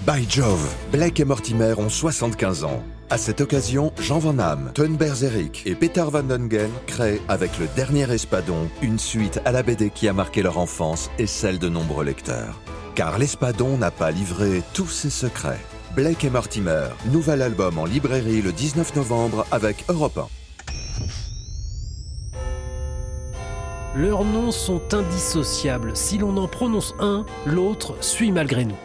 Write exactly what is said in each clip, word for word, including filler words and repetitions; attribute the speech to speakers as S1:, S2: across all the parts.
S1: By Jove, Blake et Mortimer ont soixante-quinze ans. À cette occasion, Jean Van Damme, Teun Berzerick et Peter Van Dongen créent, avec le dernier Espadon, une suite à la B D qui a marqué leur enfance et celle de nombreux lecteurs. Car l'Espadon n'a pas livré tous ses secrets. Blake et Mortimer, nouvel album en librairie le dix-neuf novembre avec Europe un.
S2: Leurs noms sont indissociables. Si l'on en prononce un, l'autre suit malgré nous.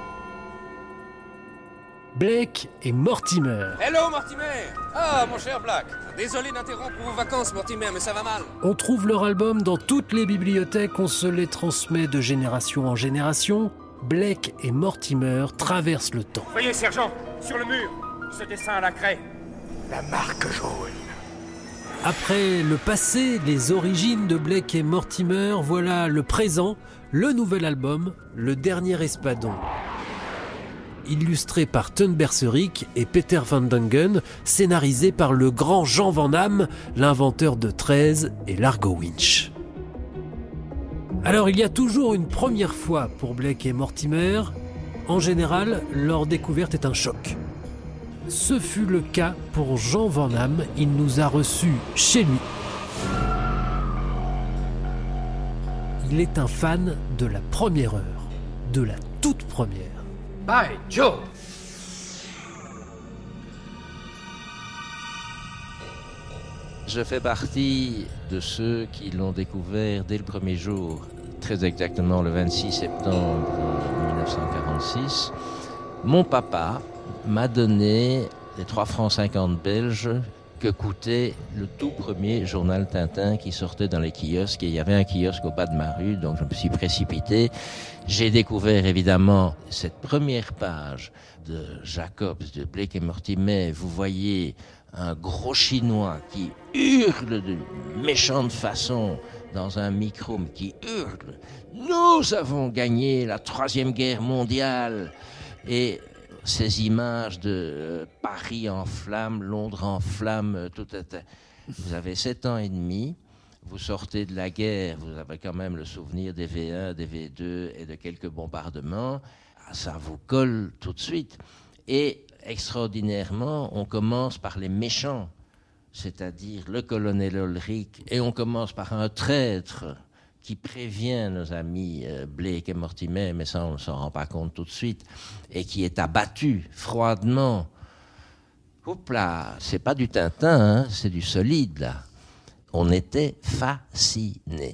S2: Blake et Mortimer.
S3: Hello Mortimer. Ah mon cher Black. Désolé d'interrompre vos vacances Mortimer, mais ça va mal.
S2: On trouve leur album dans toutes les bibliothèques, on se les transmet de génération en génération. Blake et Mortimer traversent le temps.
S4: Voyez sergent, sur le mur, ce dessin à la craie.
S5: La marque jaune.
S2: Après le passé, les origines de Blake et Mortimer, voilà le présent, le nouvel album, le dernier Espadon. Illustré par Teun Berzerick et Peter Van Dongen, scénarisé par le grand Jean Van Damme, l'inventeur de treize et Largo Winch. Alors il y a toujours une première fois pour Blake et Mortimer. En général, leur découverte est un choc. Ce fut le cas pour Jean Van Damme, il nous a reçus chez lui. Il est un fan de la première heure, de la toute première.
S5: By Jove!
S6: Je fais partie de ceux qui l'ont découvert dès le premier jour, très exactement le vingt-six septembre dix-neuf cent quarante-six. Mon papa m'a donné les trois francs cinquante belges que coûtait le tout premier journal Tintin qui sortait dans les kiosques. Et il y avait un kiosque au bas de ma rue, donc je me suis précipité. J'ai découvert évidemment cette première page de Jacobs, de Blake et Mortimer. Vous voyez un gros Chinois qui hurle de méchante façon dans un micro, mais qui hurle « Nous avons gagné la troisième guerre mondiale !» Et ces images de Paris en flammes, Londres en flammes, tout est... Vous avez sept ans et demi, vous sortez de la guerre, vous avez quand même le souvenir des V un, des V deux et de quelques bombardements. Ça vous colle tout de suite. Et extraordinairement, on commence par les méchants, c'est-à-dire le colonel Ulrich, et on commence par un traître qui prévient nos amis euh, Blake et Mortimer, mais ça on ne s'en rend pas compte tout de suite, et qui est abattu froidement. Oups là, c'est pas du Tintin, hein, c'est du solide là. On était fascinés.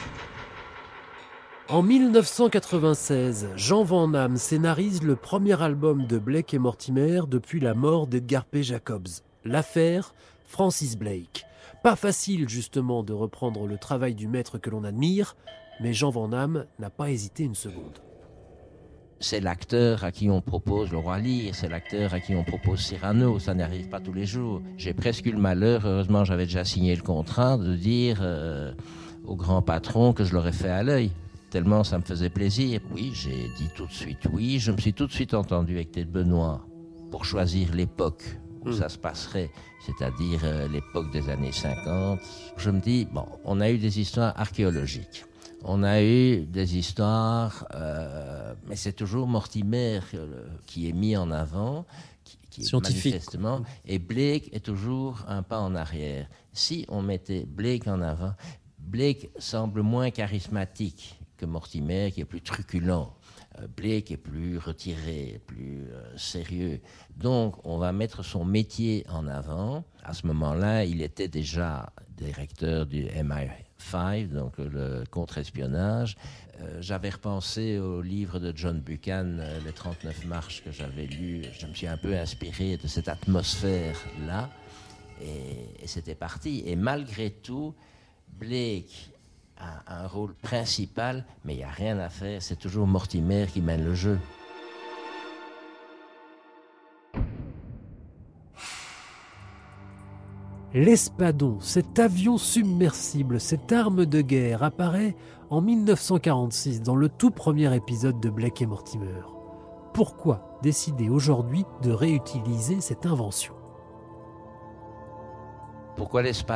S2: En dix-neuf cent quatre-vingt-seize, Jean Van Damme scénarise le premier album de Blake et Mortimer depuis la mort d'Edgar P. Jacobs, l'affaire Francis Blake. Pas facile justement de reprendre le travail du maître que l'on admire, mais Jean Van Damme n'a pas hésité une seconde.
S6: C'est l'acteur à qui on propose le Roi Lear, c'est l'acteur à qui on propose Cyrano, ça n'arrive pas tous les jours. J'ai presque eu le malheur, heureusement j'avais déjà signé le contrat, de dire euh, au grand patron que je l'aurais fait à l'œil. Tellement ça me faisait plaisir. Oui, j'ai dit tout de suite oui. Je me suis tout de suite entendu avec Ted Benoît pour choisir l'époque où mmh. ça se passerait, c'est-à-dire euh, l'époque des années cinquante. Je me dis, bon, on a eu des histoires archéologiques. On a eu des histoires, euh, mais c'est toujours Mortimer euh, qui est mis en avant, qui, qui est
S2: scientifique.
S6: Manifestement, et Blake est toujours un pas en arrière. Si on mettait Blake en avant, Blake semble moins charismatique que Mortimer, qui est plus truculent. Euh, Blake est plus retiré, plus euh, sérieux. Donc, on va mettre son métier en avant. À ce moment-là, il était déjà directeur du M I cinq, donc le contre-espionnage. Euh, j'avais repensé au livre de John Buchan, euh, Les trente-neuf marches, que j'avais lu. Je me suis un peu inspiré de cette atmosphère-là. Et, et c'était parti. Et malgré tout, Blake a un rôle principal, mais il n'y a rien à faire, c'est toujours Mortimer qui mène le jeu.
S2: L'Espadon, cet avion submersible, cette arme de guerre, apparaît en dix-neuf cent quarante-six dans le tout premier épisode de Blake et Mortimer. Pourquoi décider aujourd'hui de réutiliser cette invention ?
S6: Pourquoi l'Espadon ?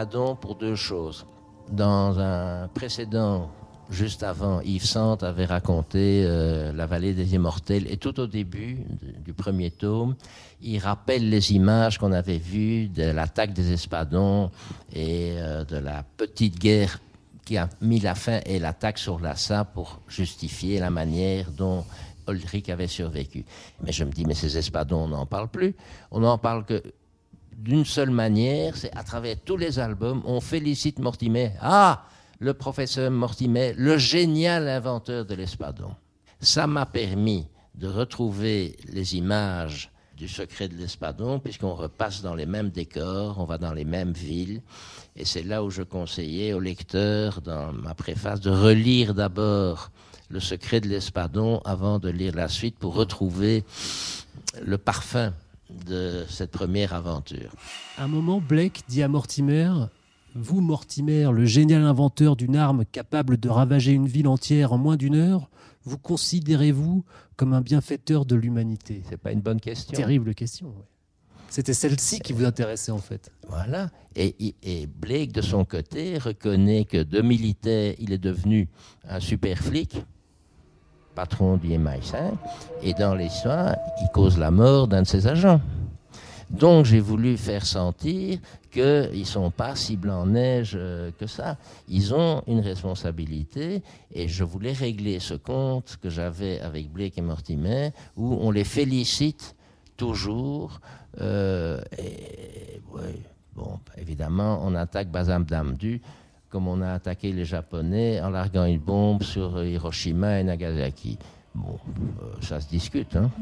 S6: Pour deux choses. Dans un précédent Juste avant, Yves Sand avait raconté euh, La vallée des immortels. Et tout au début de, du premier tome, il rappelle les images qu'on avait vues de l'attaque des Espadons et euh, de la petite guerre qui a mis la fin et l'attaque sur Lhasa pour justifier la manière dont Ulrich avait survécu. Mais je me dis, mais ces Espadons, on n'en parle plus. On n'en parle que d'une seule manière, c'est à travers tous les albums, on félicite Mortimer. Ah, le professeur Mortimer, le génial inventeur de l'espadon. Ça m'a permis de retrouver les images du secret de l'espadon, puisqu'on repasse dans les mêmes décors, on va dans les mêmes villes. Et c'est là où je conseillais aux lecteurs, dans ma préface, de relire d'abord le secret de l'espadon avant de lire la suite pour retrouver le parfum de cette première aventure.
S2: À un moment, Blake dit à Mortimer... Vous, Mortimer, le génial inventeur d'une arme capable de ravager une ville entière en moins d'une heure, vous considérez-vous comme un bienfaiteur de l'humanité ?
S6: C'est pas une bonne question.
S2: Terrible question. Ouais. C'était celle-ci qui vous intéressait en fait.
S6: Voilà. Et, et Blake, de son côté, reconnaît que de militaire, il est devenu un super flic, patron du M I cinq, et dans l'histoire, il cause la mort d'un de ses agents. Donc j'ai voulu faire sentir qu'ils ne sont pas si blancs-neige euh, que ça. Ils ont une responsabilité et je voulais régler ce compte que j'avais avec Blake et Mortimer où on les félicite toujours. Euh, et, ouais, bon, évidemment, on attaque Bazam Damdu comme on a attaqué les Japonais en larguant une bombe sur Hiroshima et Nagasaki. Bon, euh, ça se discute, hein.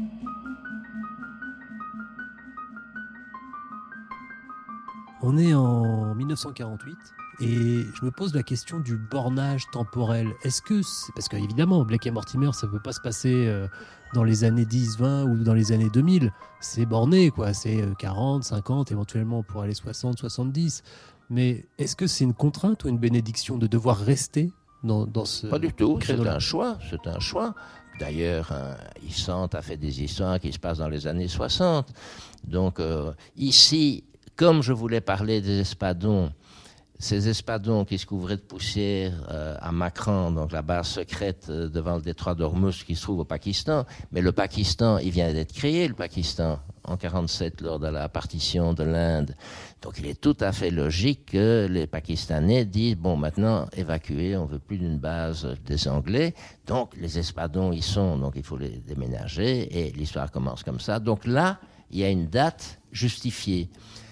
S2: On est en mille neuf cent quarante-huit et je me pose la question du bornage temporel. Est-ce que c'est... Parce qu'évidemment, Blake et Mortimer, ça ne peut pas se passer dans les années dix, vingt ou dans les années deux mille. C'est borné, quoi. C'est quarante, cinquante, éventuellement pour aller soixante, soixante-dix. Mais est-ce que c'est une contrainte ou une bénédiction de devoir rester dans, dans ce...
S6: Pas du tout, c'est un choix, c'est un choix. D'ailleurs, hein, Yves Sand a fait des histoires qui se passent dans les années soixante. Donc euh, ici... Comme je voulais parler des espadons, ces espadons qui se couvraient de poussière euh, à Makran, donc la base secrète euh, devant le détroit d'Ormuz qui se trouve au Pakistan, mais le Pakistan, il vient d'être créé, le Pakistan, en quarante-sept lors de la partition de l'Inde. Donc il est tout à fait logique que les Pakistanais disent, bon maintenant évacuer, on ne veut plus d'une base des Anglais, donc les espadons y sont, donc il faut les déménager, et l'histoire commence comme ça. Donc là, il y a une date justifiée.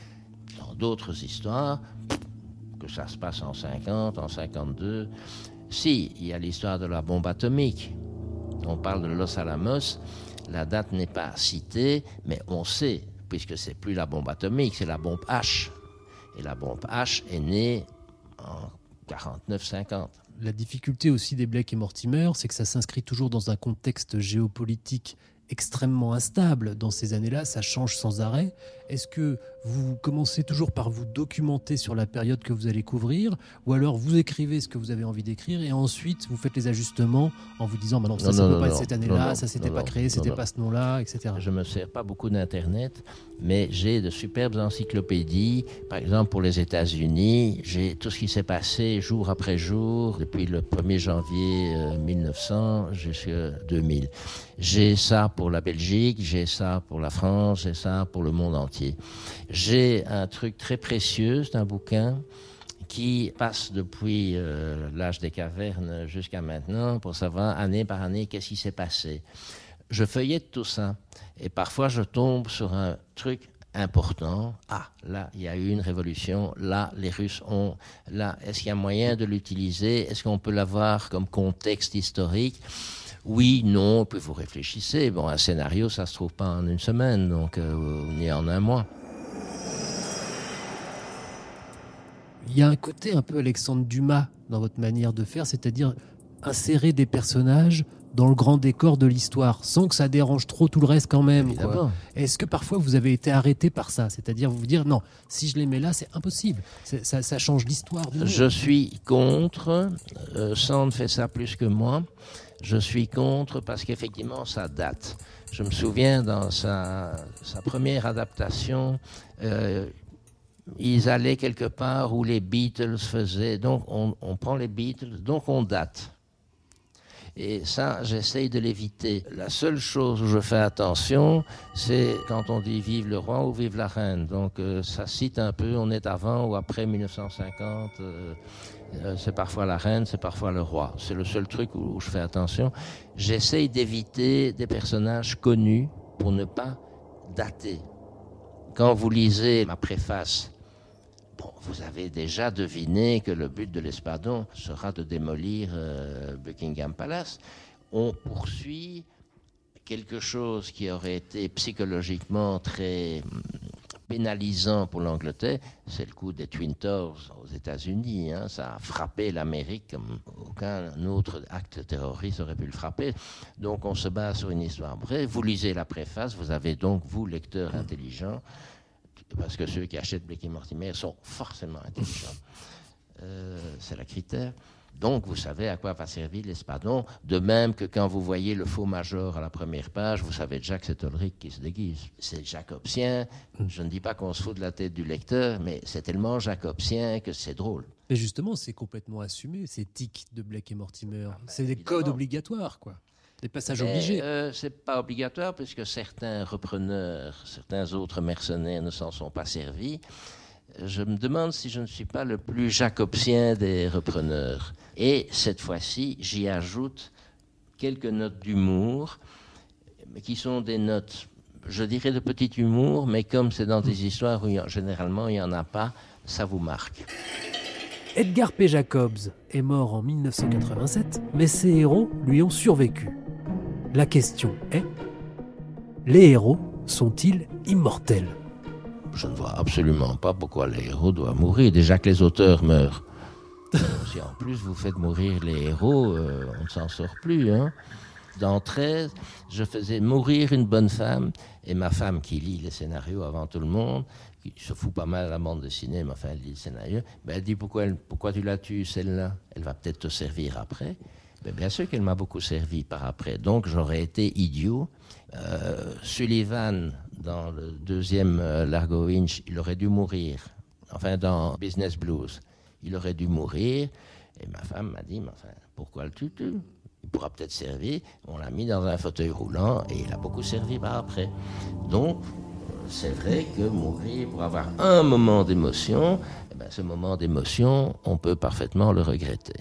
S6: Dans d'autres histoires, que ça se passe en cinquante, en cinquante-deux, si, il y a l'histoire de la bombe atomique. On parle de Los Alamos, la date n'est pas citée, mais on sait, puisque c'est plus la bombe atomique, c'est la bombe H. Et la bombe H est née en quarante-neuf cinquante.
S2: La difficulté aussi des Blake et Mortimer, c'est que ça s'inscrit toujours dans un contexte géopolitique extrêmement instable. Dans ces années-là, ça change sans arrêt. Est-ce que vous commencez toujours par vous documenter sur la période que vous allez couvrir, ou alors vous écrivez ce que vous avez envie d'écrire et ensuite vous faites les ajustements en vous disant bah non, ça ne peut pas être cette année-là, non, ça s'était pas créé, c'était non, pas ce nom-là, et cetera.
S6: Je ne me sers pas beaucoup d'Internet, mais j'ai de superbes encyclopédies. Par exemple, pour les États-Unis, j'ai tout ce qui s'est passé jour après jour, depuis le premier janvier euh, mille neuf cents jusqu'à deux mille. J'ai ça pour la Belgique, j'ai ça pour la France, j'ai ça pour le monde entier. J'ai un truc très précieux, c'est un bouquin qui passe depuis euh, l'âge des cavernes jusqu'à maintenant pour savoir année par année qu'est-ce qui s'est passé. Je feuillette tout ça et parfois je tombe sur un truc important. Ah, là, il y a eu une révolution. Là, les Russes ont... Là, est-ce qu'il y a moyen de l'utiliser? Est-ce qu'on peut l'avoir comme contexte historique? Oui, non, puis vous réfléchissez. Bon, un scénario, ça se trouve pas en une semaine, donc euh, ni en un mois.
S2: Il y a un côté un peu Alexandre Dumas dans votre manière de faire, c'est-à-dire insérer des personnages dans le grand décor de l'histoire, sans que ça dérange trop tout le reste quand même, quoi. Est-ce que parfois vous avez été arrêté par ça? C'est-à-dire vous vous dire, non, si je les mets là, c'est impossible. C'est, ça, ça change l'histoire du monde.
S6: Je suis contre. Euh, Sand fait ça plus que moi. Je suis contre parce qu'effectivement, ça date. Je me souviens, dans sa, sa première adaptation, euh, ils allaient quelque part où les Beatles faisaient. Donc, on, on prend les Beatles, donc on date. Et ça, j'essaye de l'éviter. La seule chose où je fais attention, c'est quand on dit « vive le roi » ou « vive la reine ». Donc euh, ça cite un peu, on est avant ou après dix-neuf cent cinquante. Euh, euh, c'est parfois la reine, c'est parfois le roi. C'est le seul truc où, où je fais attention. J'essaye d'éviter des personnages connus pour ne pas dater. Quand vous lisez ma préface, bon, vous avez déjà deviné que le but de l'Espadon sera de démolir euh, Buckingham Palace. On poursuit quelque chose qui aurait été psychologiquement très pénalisant pour l'Angleterre, c'est le coup des Twin Towers aux États-Unis. Hein. Ça a frappé l'Amérique comme aucun autre acte terroriste aurait pu le frapper. Donc on se base sur une histoire vraie. Vous lisez la préface, vous avez donc, vous, lecteur intelligent, parce que ceux qui achètent Blake et Mortimer sont forcément intelligents. Euh, c'est le critère. Donc, vous savez à quoi va servir l'Espadon. De même que quand vous voyez le faux major à la première page, vous savez déjà que c'est Ulrich qui se déguise. C'est jacobsien. Je ne dis pas qu'on se fout de la tête du lecteur, mais c'est tellement jacobsien que c'est drôle.
S2: Mais justement, c'est complètement assumé, ces tics de Blake et Mortimer. Ah ben, c'est des
S6: évidemment.
S2: Codes obligatoires, quoi. Des passages
S6: mais,
S2: obligés.
S6: Euh, c'est pas obligatoire, puisque certains repreneurs, certains autres mercenaires ne s'en sont pas servis. Je me demande si je ne suis pas le plus jacobsien des repreneurs. Et cette fois-ci, j'y ajoute quelques notes d'humour, qui sont des notes, je dirais de petit humour, mais comme c'est dans des histoires où il y a, généralement il n'y en a pas, ça vous marque.
S2: Edgar P. Jacobs est mort en dix-neuf cent quatre-vingt-sept, mais ses héros lui ont survécu. La question est, les héros sont-ils immortels ?
S6: Je ne vois absolument pas pourquoi les héros doivent mourir. Déjà que les auteurs meurent. Si en plus vous faites mourir les héros, euh, on ne s'en sort plus. Hein. Dans treize, je faisais mourir une bonne femme, et ma femme qui lit les scénarios avant tout le monde, qui se fout pas mal à la bande dessinée, mais enfin elle lit le scénario, ben elle dit pourquoi, elle, pourquoi tu la tues celle-là ? Elle va peut-être te servir après. Ben bien sûr qu'elle m'a beaucoup servi par après. Donc j'aurais été idiot. Euh, Sullivan, dans le deuxième euh, Largo Winch, il aurait dû mourir. Enfin, dans Business Blues, il aurait dû mourir. Et ma femme m'a dit, mais enfin, pourquoi le tues-tu ? Il pourra peut-être servir. On l'a mis dans un fauteuil roulant et il a beaucoup servi par après. Donc, c'est vrai que mourir pour avoir un moment d'émotion, eh ben, ce moment d'émotion, on peut parfaitement le regretter.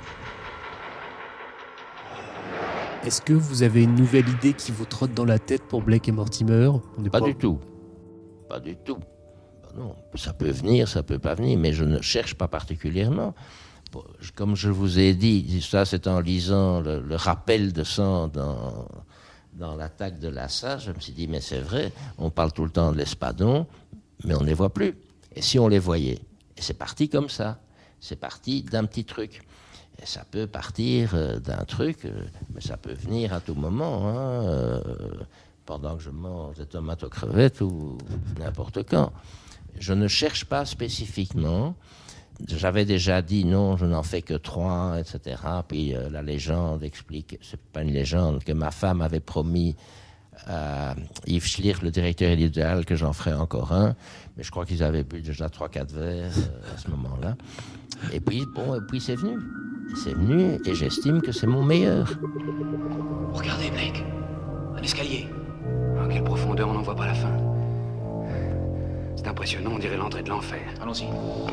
S2: Est-ce que vous avez une nouvelle idée qui vous trotte dans la tête pour Blake et Mortimer ? On est
S6: Pas
S2: pas
S6: du tout. Pas du tout. Ben non, ça peut venir, ça peut pas venir, mais je ne cherche pas particulièrement. Bon, comme je vous ai dit, ça c'est en lisant le, le rappel de sang dans, dans l'attaque de Lassa, je me suis dit, mais c'est vrai, on parle tout le temps de l'Espadon, mais on ne les voit plus. Et si on les voyait ? Et c'est parti comme ça. C'est parti d'un petit truc. Et ça peut partir euh, d'un truc, euh, mais ça peut venir à tout moment, hein, euh, pendant que je mange des tomates aux crevettes ou n'importe quand. Je ne cherche pas spécifiquement. J'avais déjà dit non, je n'en fais que trois, et cetera. Puis euh, la légende explique, c'est pas une légende, que ma femme avait promis à Yves Schlier, le directeur éditorial, que j'en ferais encore un. Mais je crois qu'ils avaient bu déjà trois quatre verres euh, à ce moment-là. Et puis, bon, et puis c'est venu. C'est venu et j'estime que c'est mon meilleur.
S5: Regardez, Blake. Un escalier. À quelle profondeur, on n'en voit pas la fin. C'est impressionnant, on dirait l'entrée de l'enfer. Allons-y.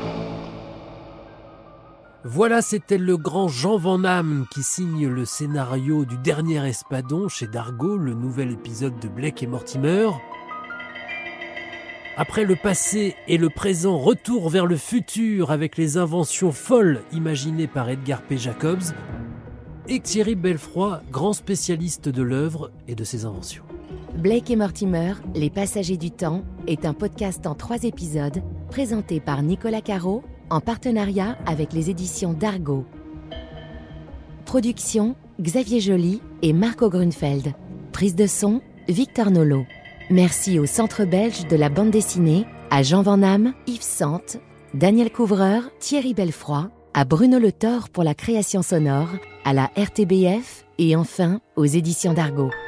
S2: Voilà, c'était le grand Jean Van Damme qui signe le scénario du dernier Espadon chez Dargaud, le nouvel épisode de Blake et Mortimer. Après le passé et le présent, retour vers le futur avec les inventions folles imaginées par Edgar P. Jacobs et Thierry Belfroy, grand spécialiste de l'œuvre et de ses inventions.
S7: Blake et Mortimer, Les Passagers du Temps, est un podcast en trois épisodes présenté par Nicolas Caro en partenariat avec les éditions Dargaud. Production, Xavier Joly et Marco Grunfeld. Prise de son, Victor Nolot. Merci au Centre belge de la bande dessinée, à Jean Van Damme, Yves Sante, Daniel Couvreur, Thierry Belfroy, à Bruno Le Thor pour la création sonore, à la R T B F et enfin aux éditions Dargaud.